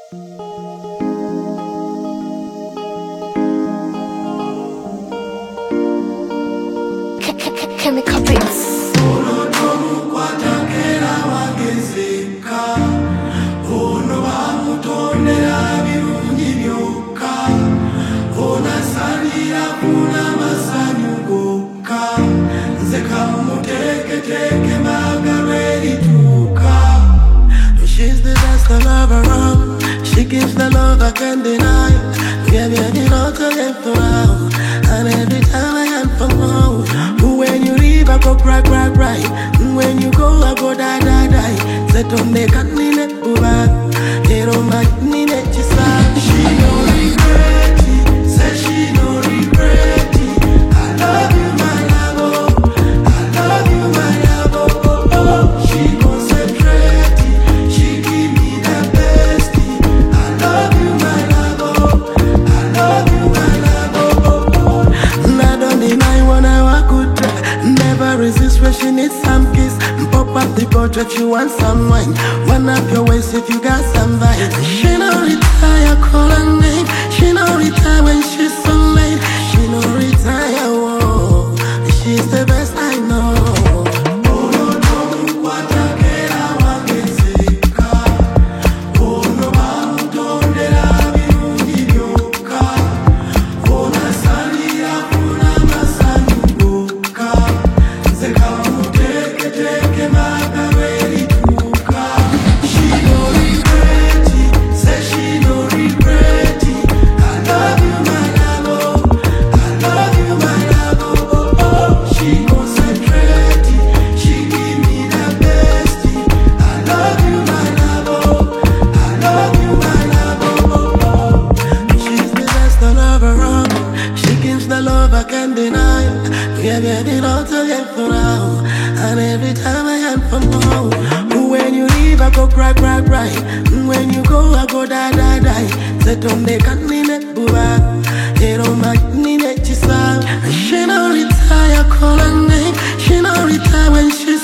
Chemical beats. She's the best I love around. She gives the love I can't deny. Yeah, it all to get through. And every time I am from home, when you leave I go cry, cry, cry. When you go I go die, die, die. Say don't make a nine buba. They don't make nine chisa. She no regret it. Say she no regret it. I love you my love, oh. I love you my love, oh, oh, oh. She concentrate it. She give me the best it. I love you my love, oh. I love you my love, oh, oh, oh. I don't deny when I walk good track. Never resist when she needs some kiss. Pop up the portrait, you want some wine. One up your waist if you got some vibe. She no retire, call her name. She no retire when she's so late. She no retire, whoa. She's the best I know. I can't deny it. Yeah, it all to get through now. And every time I am from home, when you leave I go cry, cry, cry. When you go I go die, die, die. Say don't make a nine buba. They don't make nine chisa. She no retire, call her name. She no retire when she